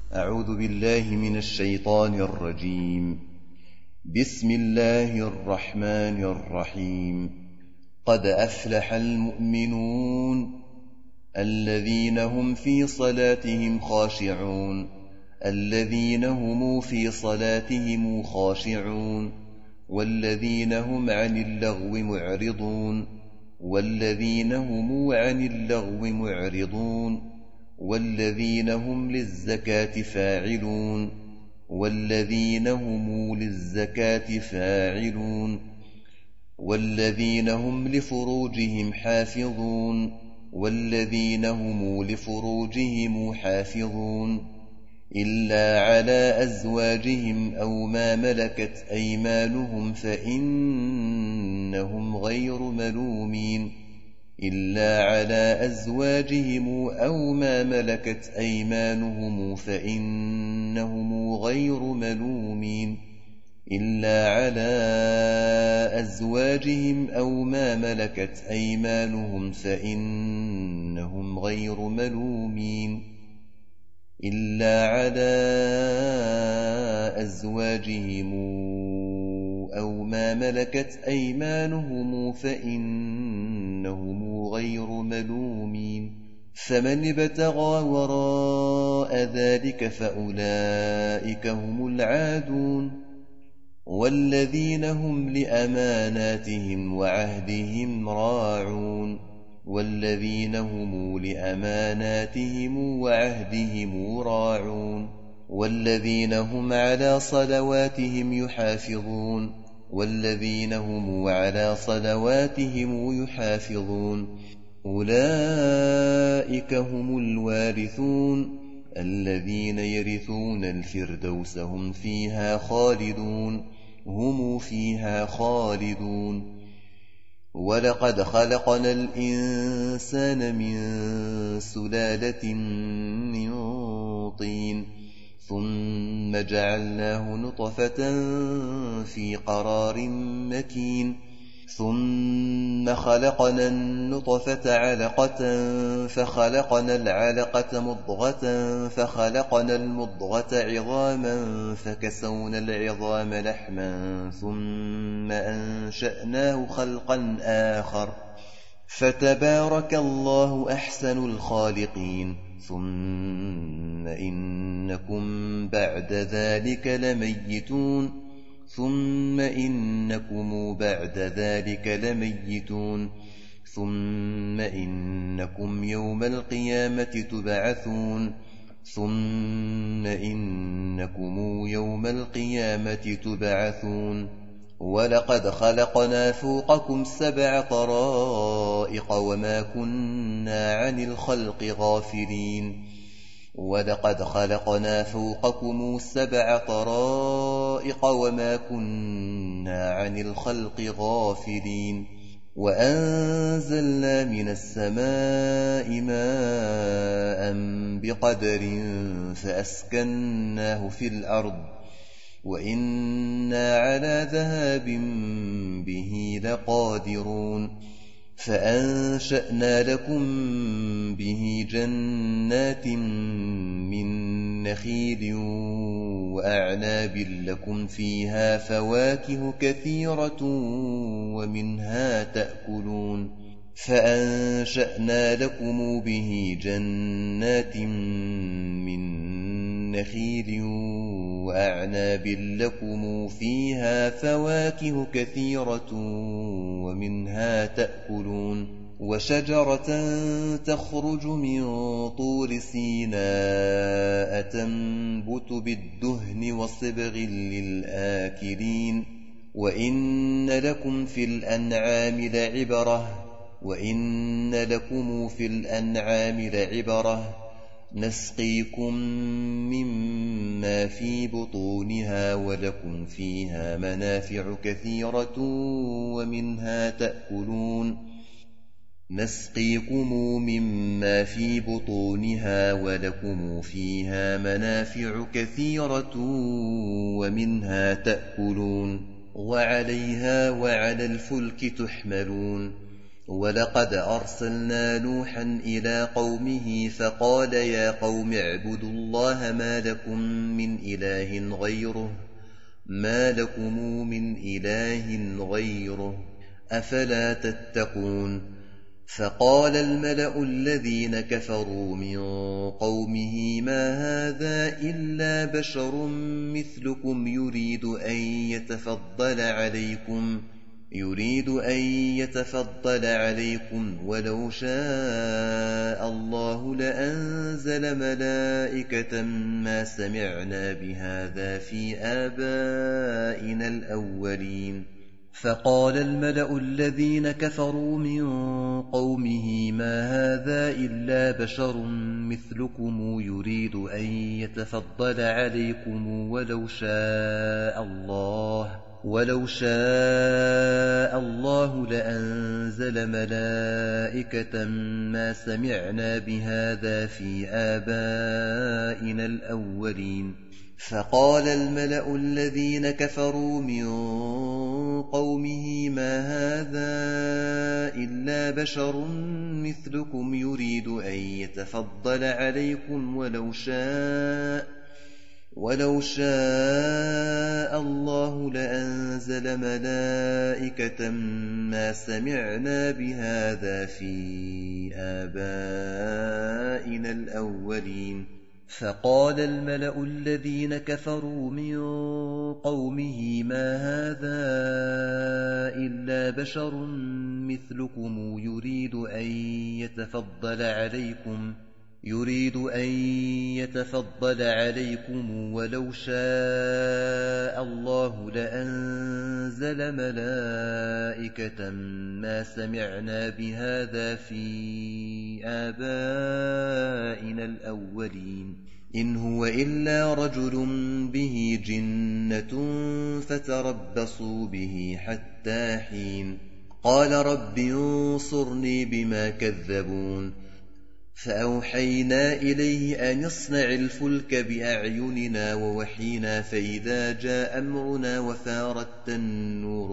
أعوذ بالله من الشيطان الرجيم. بسم الله الرحمن الرحيم. قد أفلح المؤمنون الذين هم في صلاتهم خاشعون الذين هم في صلاتهم خاشعون والذين هم عن اللغو معرضون والذين هم عن اللغو معرضون والذين هم للزكاة فاعلون والذين هم للزكاة فاعلون والذين هم لفروجهم حافظون والذين هم لفروجهم حافظون إلا على أزواجهم أو ما ملكت أيمانهم فإنهم غير ملومين إلا على أزواجهم أو ما ملكت أيمانهم فإنهم غير ملومين إلا على أزواجهم أو ما ملكت أيمانهم فإنهم غير ملومين إلا على أزواجهم أو ما ملكت أيمانهم فإنهم غير ملومين فمن ابتغى وراء ذلك فأولئك هم العادون والذين هم لأماناتهم وعهدهم راعون والذين هم لأماناتهم وعهدهم راعون والذين هم على صلواتهم يحافظون والذين هم على صلواتهم يحافظون أولئك هم الوارثون الذين يرثون الفردوس هم فيها خالدون ولقد خلقنا الإنسان من سلالة من طين ثم جعلناه نطفة في قرار مكين ثم خلقنا النطفة علقة فخلقنا العلقة مضغة فخلقنا المضغة عظاما فكسونا العظام لحما ثم أنشأناه خلقا آخر فتبارك الله أحسن الخالقين ثم إنكم بعد ذلك لميتون ثم إنكم يوم القيامة تبعثون ولقد خلقنا فوقكم 7 طرائق وما كنا عن الخلق غافلين ولقد خلقنا فوقكم 7 طرائق وما كنا عن الخلق غافلين وأنزلنا من السماء ماء بقدر فأسكناه في الأرض وإنا على ذهاب به لقادرون فأنشأنا لكم به جنات من نخيل وأعناب لكم فيها فواكه كثيرة ومنها تأكلون فأنشأنا لكم به جنات من نخيل وأعناب لكم فيها فواكه كثيرة ومنها تأكلون وشجرة تخرج من طور سيناء تنبت بالدهن وصبغ للآكلين وإن لكم في الأنعام لعبرة نسقيكم مما في بطونها ولكم فيها منافع كثيرة ومنها تأكلون وعليها وعلى الفلك تحملون ولقد أرسلنا نوحا إلى قومه فقال يا قوم اعبدوا الله ما لكم من إله غيره أفلا تتقون فقال الملأ الذين كفروا من قومه ما هذا إلا بشر مثلكم يريد أن يتفضل عليكم ولو شاء الله لأنزل ملائكة ما سمعنا بهذا في آبائنا الأولين فقال الملأ الذين كفروا من قومه ما هذا إلا بشر مثلكم يريد أن يتفضل عليكم ولو شاء الله لأنزل ملائكة ما سمعنا بهذا في آبائنا الأولين فقال الملأ الذين كفروا من قومه ما هذا إلا بشر مثلكم يريد أن يتفضل عليكم ولو شاء الله لأنزل ملائكة ما سمعنا بهذا في آبائنا الأولين فقال الملأ الذين كفروا من قومه ما هذا إلا بشر مثلكم يريد أن يتفضل عليكم ولو شاء الله لأنزل ملائكة ما سمعنا بهذا في آبائنا الأولين إن هو إلا رجل به جنة فتربصوا به حتى حين قال رب انصرني بما كذبون فأوحينا إليه أن اصنع الفلك بأعيننا ووحينا فإذا جاء أمرنا وفارت النور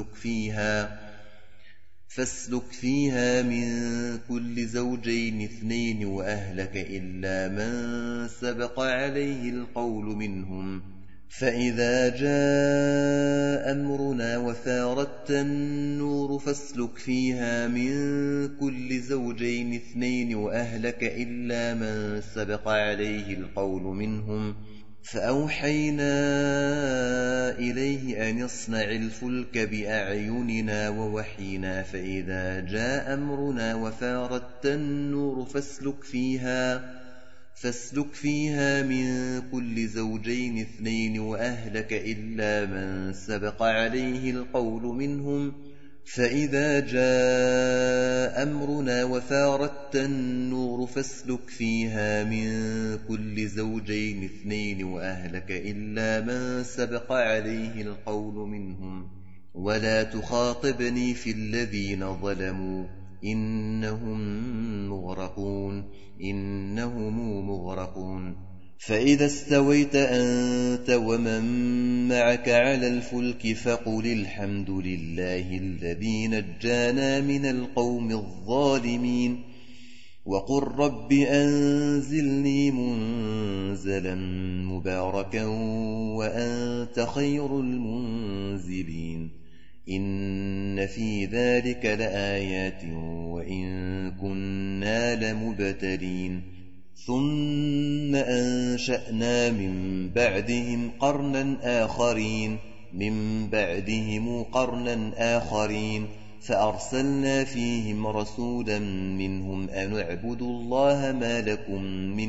فاسلك فيها من كل زوجين 2 وأهلك إلا من سبق عليه القول منهم فإذا جاء أمرنا وفارت النور فاسلك فيها من كل زوجين 2 وأهلك إلا من سبق عليه القول منهم فأوحينا إليه أن اصنع الفلك بأعيننا ووحينا فإذا جاء أمرنا وفارت النور فاسلك فيها من كل زوجين 2 وأهلك إلا من سبق عليه القول منهم فإذا جاء أمرنا وفارت النور فاسلك فيها من كل زوجين 2 وأهلك إلا من سبق عليه القول منهم ولا تخاطبني في الذين ظلموا إنهم مغرقون فإذا استويت أنت ومن معك على الفلك فقل الحمد لله الذي نجانا من القوم الظالمين وقل رب أنزلني منزلا مباركا وأنت خير المنزلين إن في ذلك لآيات وإن كنا لمبتلين ثم أنشأنا من بعدهم قرنا آخرين فأرسلنا فيهم رسولا منهم أن اعبدوا الله ما لكم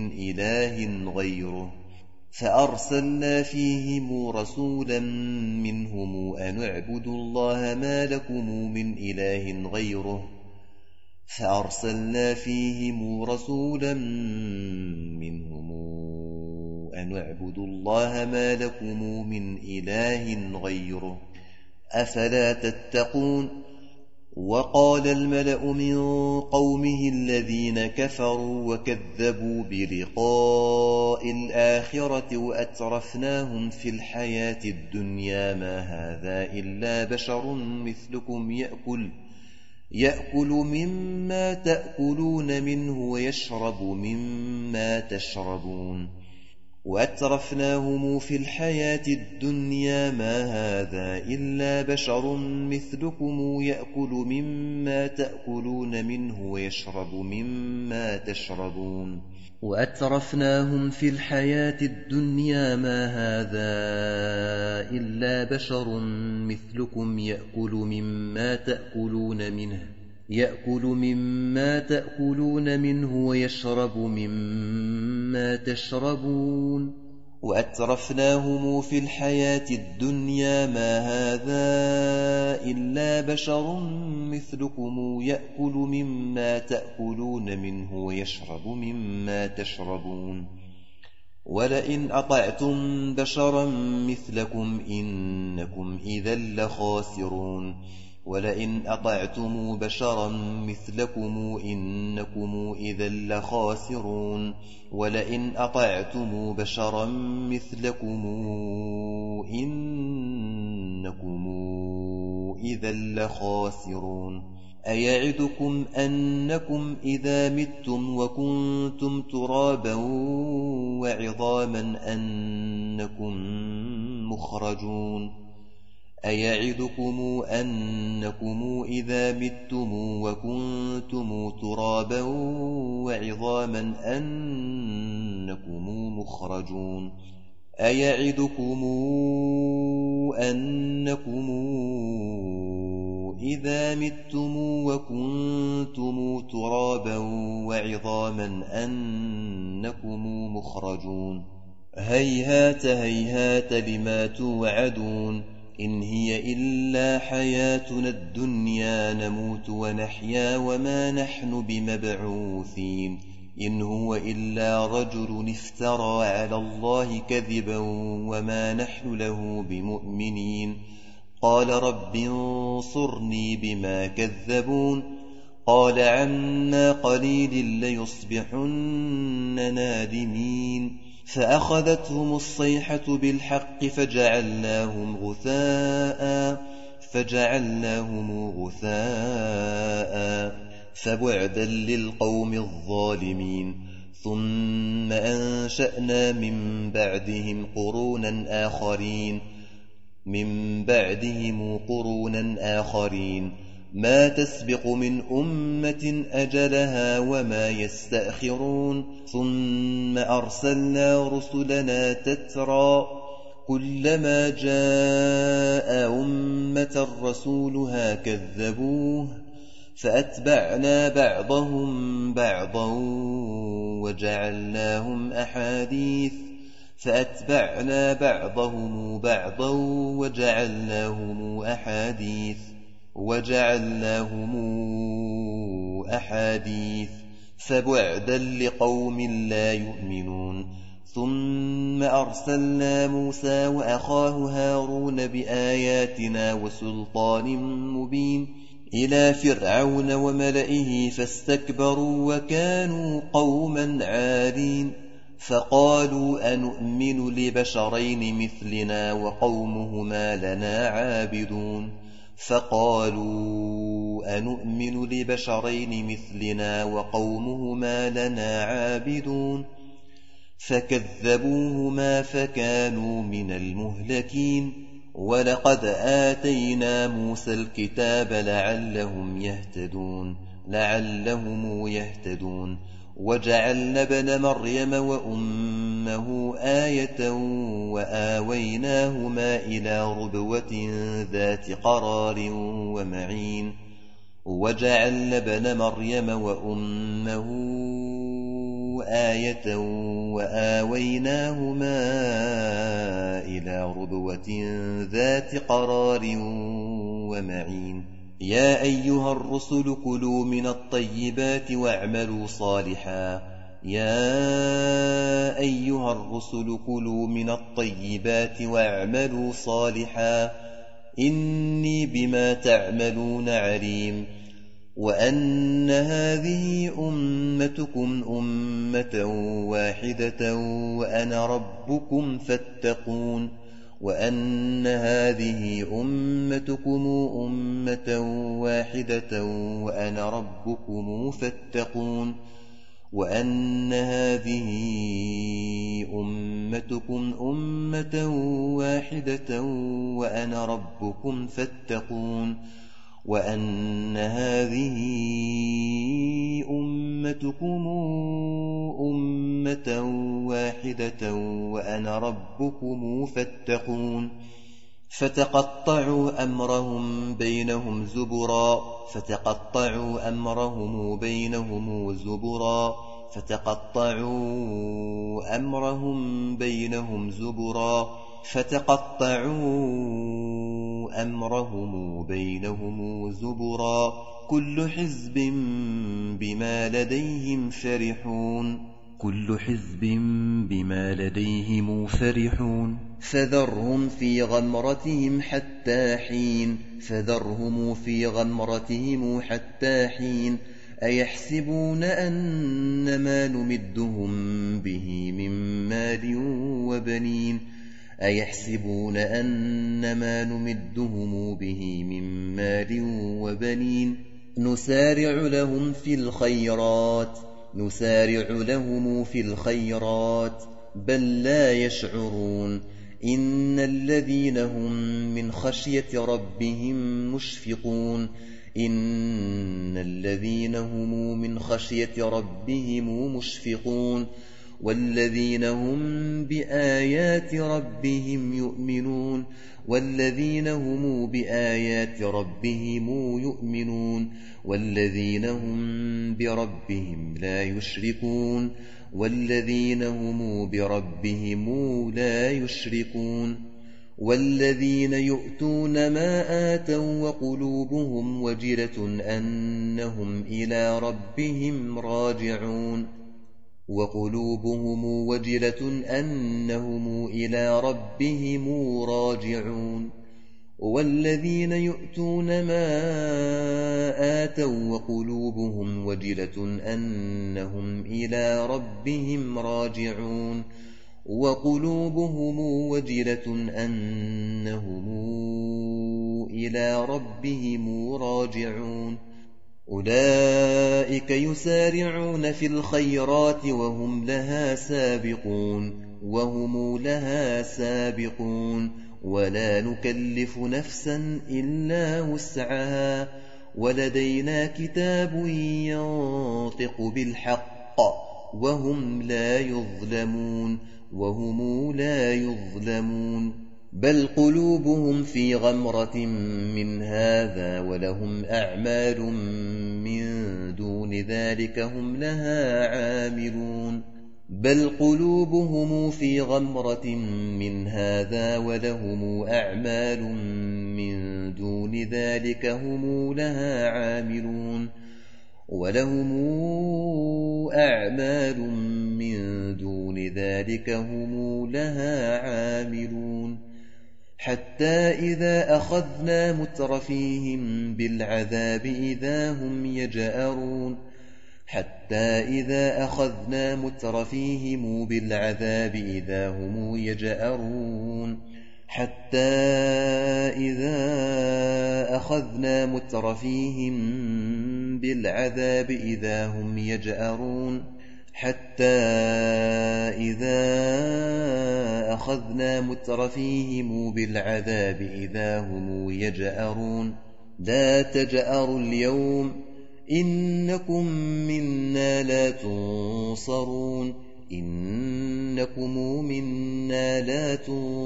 من إله غيره فأرسلنا فيهم رسولا منهم أن اعبدوا الله ما لكم من إله غيره أفلا تتقون وقال الملأ من قومه الذين كفروا وكذبوا بلقاء الآخرة وأترفناهم في الحياة الدنيا ما هذا إلا بشر مثلكم يأكل مما تأكلون منه ويشرب مما تشربون وأترفناهم في الحياة الدنيا ما هذا إلا بشر مثلكم يأكل مما تأكلون منه ويشرب مما تشربون وأترفناهم في الحياة الدنيا ما هذا إلا بشر مثلكم يأكل مما تأكلون منه ويشرب مما تشربون وأترفناهم في الحياة الدنيا ما هذا إلا بشر مثلكم يأكل مما تأكلون منه ويشرب مما تشربون ولئن أطعتم بشرا مثلكم إنكم إذا لخاسرون ولئن أطعتم بشرا مثلكم إنكم إذا لخاسرون ولئن أطعتم بشرا مثلكم إنكم إذا لخاسرون أيعدكم أنكم إذا متم وكنتم ترابا وعظاما أنكم مخرجون أيعدكم أنكم إذا متم وكنتم ترابا وعظاما أنكم مخرجون أيعدكم أنكم إذا متم وكنتم ترابا وعظاما أنكم مخرجون هيهات هيهات لما توعدون إن هي إلا حياتنا الدنيا نموت ونحيا وما نحن بمبعوثين إن هو إلا رجل افترى على الله كذبا وما نحن له بمؤمنين قال رب انصرني بما كذبون قال عما قليل ليصبحن نادمين فأخذتهم الصيحة بالحق فجعلناهم غثاء فبعدا للقوم الظالمين ثم أنشأنا من بعدهم قرونا آخرين ما تسبق من أمة أجلها وما يستأخرون ثم أرسلنا رسلنا تترى كلما جاء أمة رسولها كذبوه فأتبعنا بعضهم بعضا وجعلناهم أحاديث فبعدا لقوم لا يؤمنون ثم أرسلنا موسى وأخاه هارون بآياتنا وسلطان مبين إلى فرعون وملئه فاستكبروا وكانوا قوما عالين فقالوا أنؤمن لبشرين مثلنا وقومهما لنا عابدون فكذبوهما فكانوا من المهلكين ولقد آتينا موسى الكتاب لعلهم يهتدون وجعلنا ابن مريم وأمه آية وآويناهما إلى ربوة ذات قرار ومعين يا أيها الرسل كلوا من الطيبات واعملوا صالحا إني بما تعملون عليم وأن هذه أمتكم أمة واحدة وأنا ربكم فاتقون وأن هذه أمتكم أمة واحدة وأنا ربكم فاتقون وأن هذه أمتكم أمة واحدة وأنا ربكم فاتقون وأن هذه أمتكم أمة واحدة وأنا ربكم فاتقون فتقطعوا أمرهم بينهم زبرا كل حزب بما لديهم فرحون فذرهم في غمرتهم حتى حين أيحسبون أن ما نمدهم به من مال وبنين نسارع لهم في الخيرات بل لا يشعرون إن الذين هم من خشية ربهم مشفقون والذين هم بآيات ربهم يؤمنون والذين هم بربهم لا يشركون والذين يؤتون ما آتوا وقلوبهم وجلة أنهم إلى ربهم راجعون والذين يؤتون ما آتوا وقلوبهم وجلة أنهم إلى ربهم راجعون أولئك يسارعون في الخيرات وهم لها سابقون ولا نكلف نفسا إلا وسعها ولدينا كتاب ينطق بالحق وهم لا يظلمون بل قلوبهم في غمرة من هذا ولهم أعمال من دون ذلك هم لها عاملون حتى إذا أخذنا مترفيهم بالعذاب إذا هم يجأرون لا تجأروا اليوم إنكم منا لا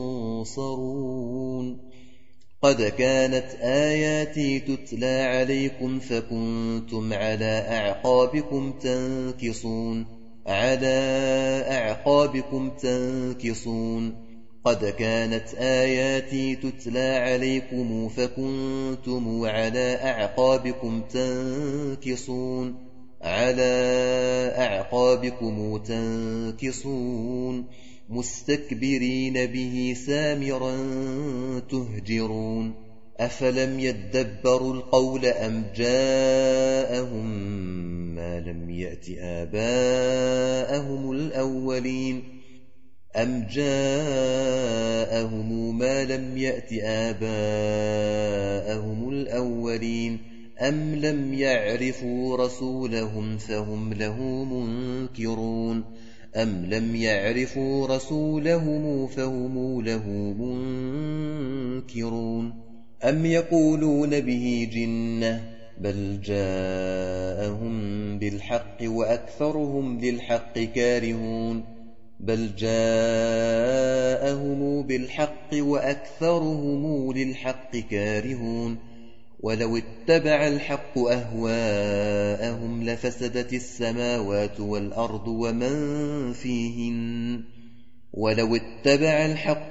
تنصرون قد كانت آياتي تتلى عليكم فكنتم على أعقابكم تنكصون قد كانت آياتي تتلى عليكم فكنتم على أعقابكم تنكصون مستكبرين به سامرا تهجرون أفلم يدبروا القول أم جاءهم ما لم يأت آباءهم الأولين أم جاءهم ما لم يأت آباءهم الأولين أم لم يعرفوا رسولهم فهم له منكرون أم لم يعرفوا رسولهم فهم له منكرون أم يقولون به جنة بل جاءهم بالحق وأكثرهم للحق كارهون بل جاءهم بالحق وأكثرهم للحق كارهون ولو اتبع الحق أهواءهم لفسدت السماوات والأرض ومن فيهن ولو اتبع الحق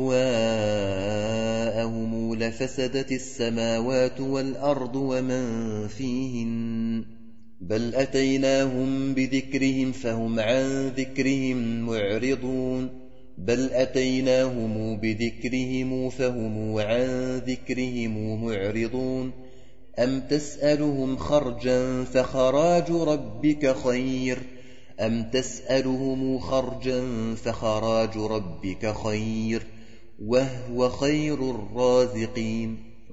أهواءهم لفسدت السماوات والأرض ومن فيهن بل أتيناهم بذكرهم فهم عن ذكرهم معرضون بل أتيناهم بذكرهم فهم عن ذكرهم معرضون أم تسألهم خرجا فخراج ربك خير أم تسألهم خرجا فخراج ربك خير وهو خير الرازقين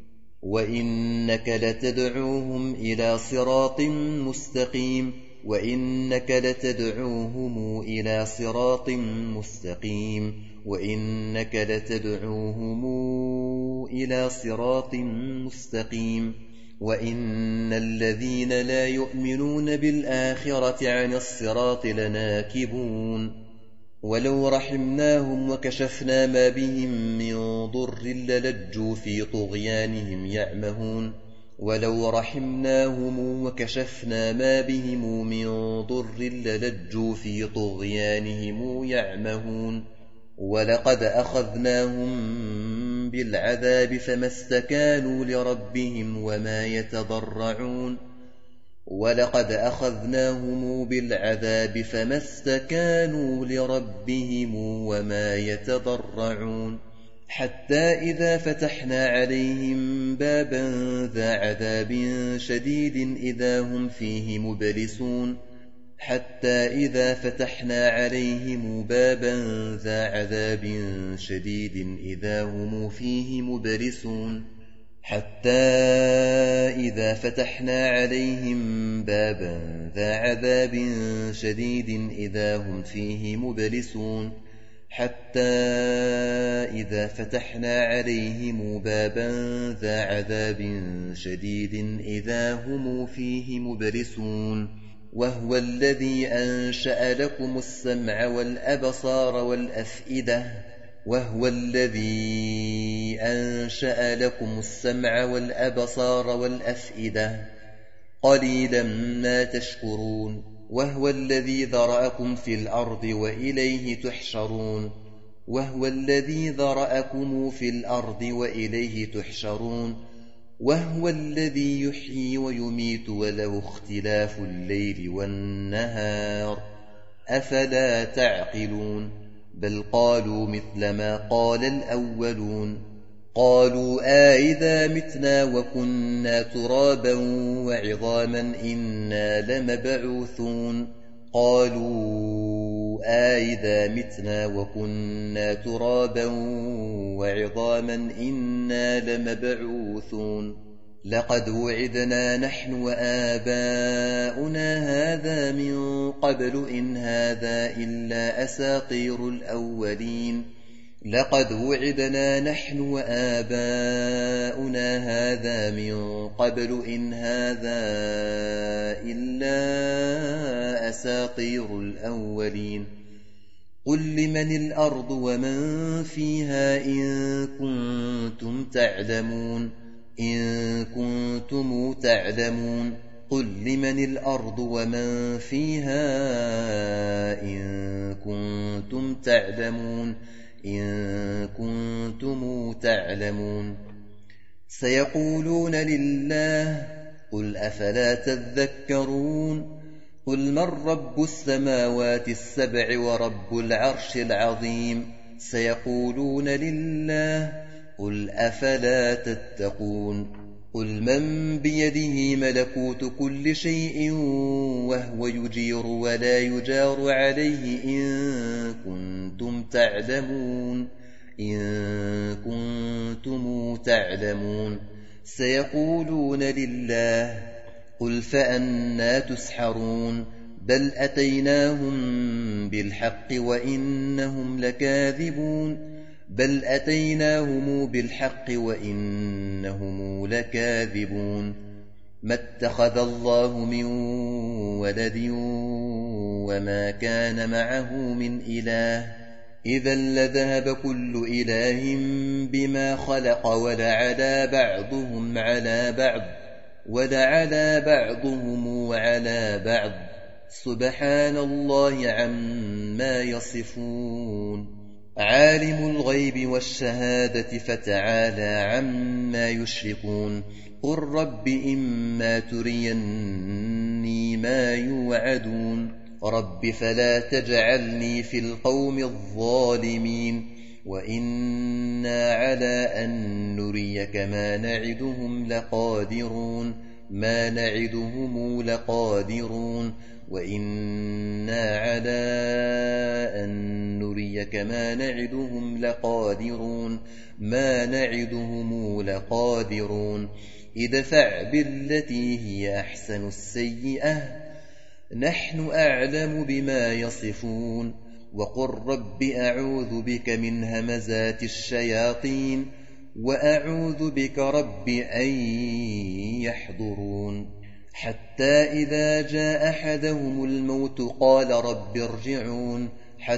وإنك لتدعوهم إلى صراط مستقيم وإنك لتدعوهم إلى صراط مستقيم وإنك لتدعوهم إلى صراط مستقيم وإن الذين لا يؤمنون بالآخرة عن الصراط لناكبون ولو رحمناهم وكشفنا ما بهم من ضر للجوا في طغيانهم يعمهون ولو رحمناهم وكشفنا ما بهم من ضر للجوا في طغيانهم يعمهون ولقد أخذناهم بالعذاب فما استكانوا لربهم وما يتضرعون ولقد أخذناهم بالعذاب فما استكانوا لربهم وما يتضرعون حتى إذا فتحنا عليهم بابا ذا عذاب شديد إذا هم فيه مبلسون حتى إذا فتحنا عليهم بابا ذا عذاب شديد إذا هم فيه مبلسون حتى إذا فتحنا عليهم بابا ذا عذاب شديد إذا هم فيه مبلسون حتى إذا فتحنا عليهم بابا ذا عذاب شديد إذا هم فيه مبلسون وهو الذي أنشأ لكم السمع والأبصار والأفئدة وهو الذي أنشأ لكم السمع والأبصار والأفئدة قليلا ما تشكرون وهو الذي ذرأكم في الأرض وإليه تحشرون وهو الذي ذرأكم في الأرض وإليه تحشرون وهو الذي يحيي ويميت وله اختلاف الليل والنهار أفلا تعقلون بل قالوا مثل ما قال الأولون قالوا أئذا متنا وكنا ترابا وعظاما إنا لمبعوثون قالوا أئذا متنا وكنا ترابا وعظاما إنا لمبعوثون لقد وعدنا نحن وآباؤنا هذا من قبل إن هذا إلا أساطير الأولين لقد وعدنا نحن وآباؤنا هذا من قبل إن هذا إلا أساطير الأولين قل لمن الأرض ومن فيها إن كنتم تعلمون قل لمن الأرض ومن فيها إن كنتم تعلمون سيقولون لله قل أفلا تذكرون قل من رب السماوات السبع ورب العرش العظيم سيقولون لله قل أفلا تتقون قل من بيده ملكوت كل شيء وهو يجير ولا يجار عليه إن كنتم تعلمون سيقولون لله قل فأنى تسحرون بل أتيناهم بالحق وإنهم لكاذبون ما اتخذ الله من ولد وما كان معه من إله إذا لذهب كل إله بما خلق ولعلى بعضهم على بعض سبحان الله عما يصفون عالم الغيب والشهادة فتعالى عما يشركون قل رب إما تريني ما يوعدون رب فلا تجعلني في القوم الظالمين وإنا على أن نريك ما نعدهم لقادرون وإنا على أن نريك ما نعدهم لقادرون ادفع بالتي هي أحسن السيئة نحن أعلم بما يصفون وقل رب أعوذ بك من همزات الشياطين وأعوذ بك رب أن يحضرون حتى إذا جاء أحدهم الموت قال رب ارجعون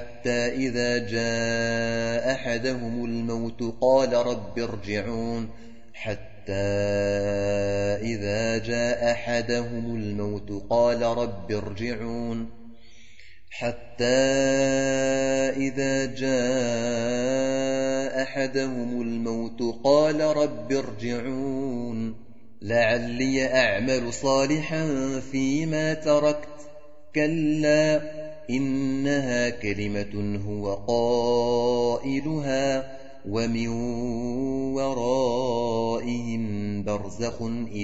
لعلي أعمل صالحا فيما تركت كلا إنها كلمة هو قائلها ومن ورائهم برزخ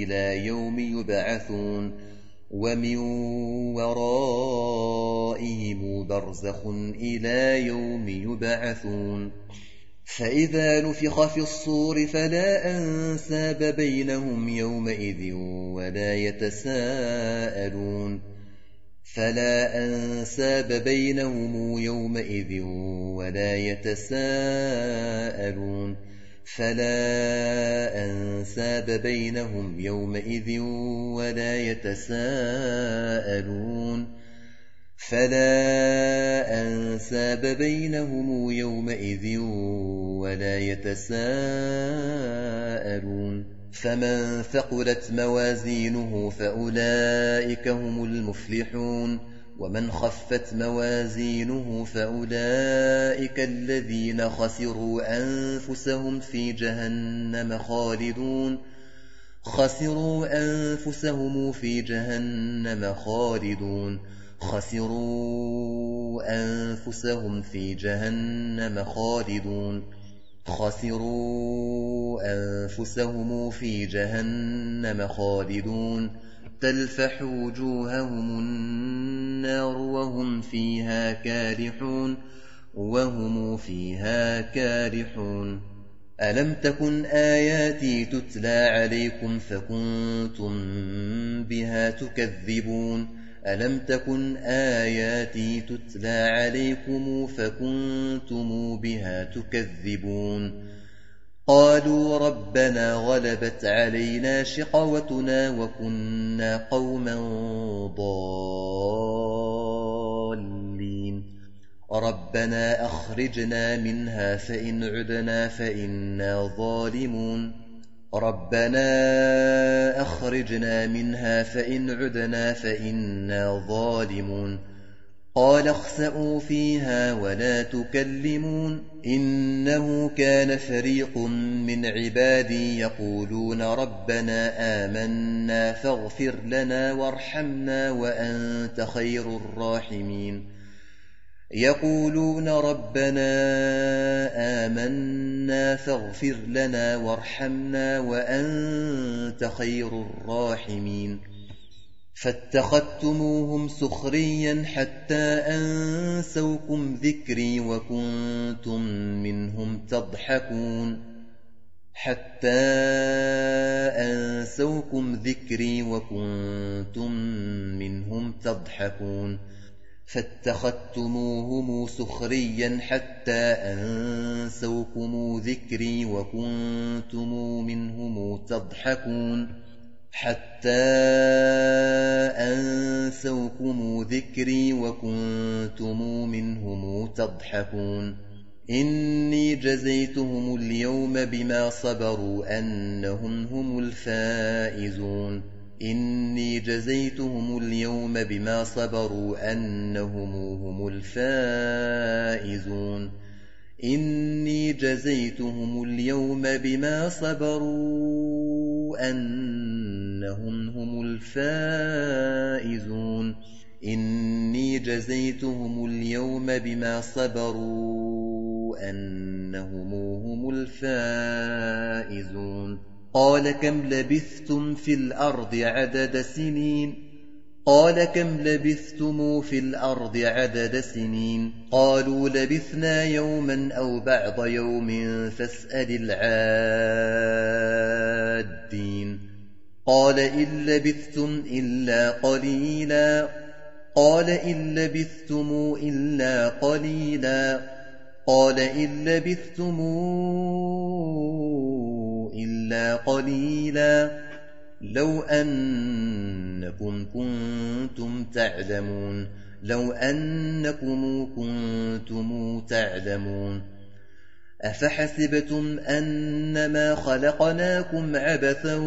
إلى يوم يبعثون فإذا نفخ في الصور فلا أنساب بينهم يومئذ ولا يتساءلون فمن ثقلت موازينه فأولئك هم المفلحون ومن خفت موازينه فأولئك الذين خسروا أنفسهم في جهنم خالدون تلفح وجوههم النار وهم فيها كارحون ألم تكن آياتي تتلى عليكم فكنتم بها تكذبون قالوا ربنا غلبت علينا شقوتنا وكنا قوما ضالين ربنا أخرجنا منها فإن عدنا فإنا ظالمون قال اخسئوا فيها ولا تكلمون إنه كان فريق من عبادي يقولون ربنا آمنا فاغفر لنا وارحمنا وأنت خير الراحمين يقولون ربنا آمنا فاغفر لنا وارحمنا وأنت خير الراحمين فاتخذتموهم سخريا حتى أنسوكم ذكري وكنتم منهم تضحكون فاتخذتموهم سخريا حتى أنسوكم ذكري وكنتم منهم تضحكون إني جزيتهم اليوم بما صبروا أنهم هم الفائزون قال كم لبثتم في الأرض عدد سنين قال كم لبثتم في الأرض عدد سنين قالوا لبثنا يوما أو بعض يوم فاسأل العادين قال إن لبثتم إلا قليلا قال إن لبثتم إلا قليلا قال إن لبثتم إلا قليلا لو أنكم كنتم تعلمون أفحسبتم أنما خلقناكم عبثا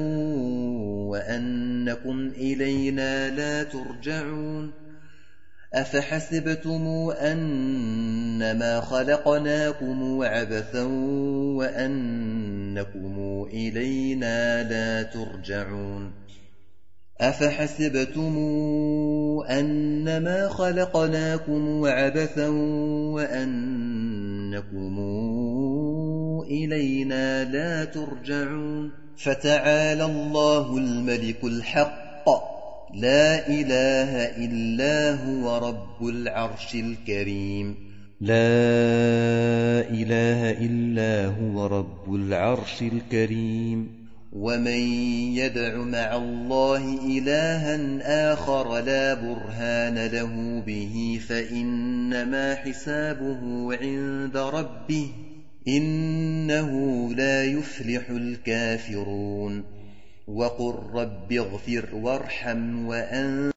وأنكم إلينا لا ترجعون فتعالى الله الملك الحق لا إله إلا هو رب العرش الكريم ومن يدع مع الله إلها آخر لا برهان له به فإنما حسابه عند ربه إنه لا يفلح الكافرون وقل رب اغفر وارحم وأنت